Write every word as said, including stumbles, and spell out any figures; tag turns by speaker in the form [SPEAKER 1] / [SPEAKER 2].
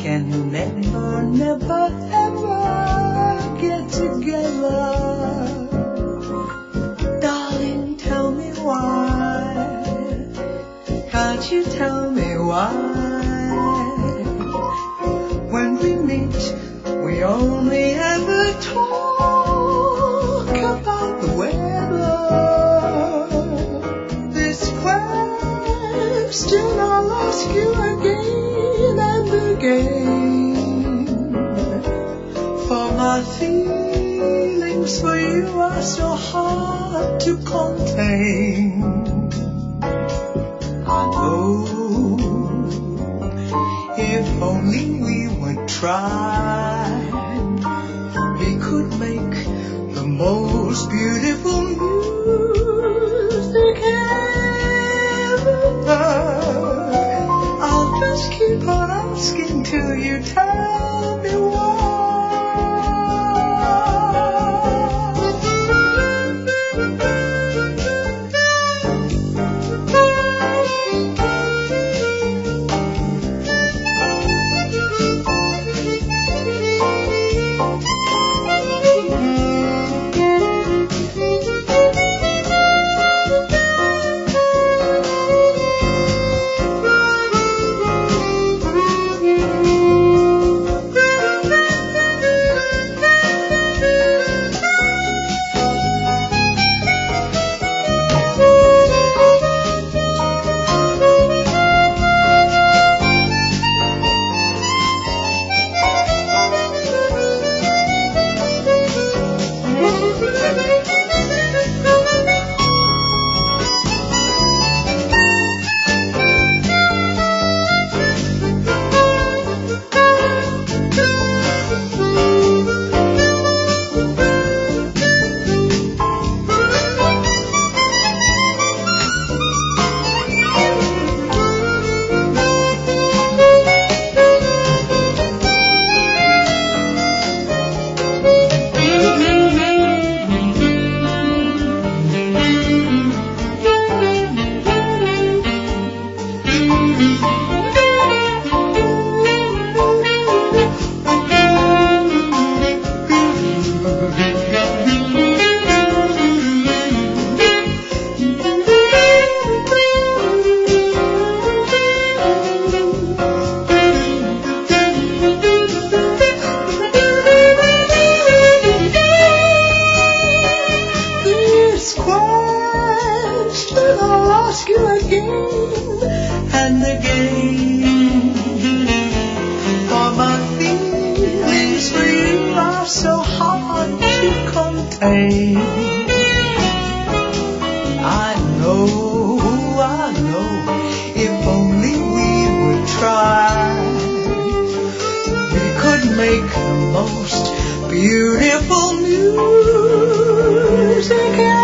[SPEAKER 1] can never, never, ever get together. Darling, tell me why. Can't you tell me why? When we meet, we only ever talk about the weather. This question I'll ask you again and again. For my feelings for you are so hard to contain. I know if only we would try, we could make the most beautiful music ever. I'll just keep on asking till you tell me why. And again, for my feelings for you are so hard to contain. I know, I know, if only we would try, we could make the most beautiful music.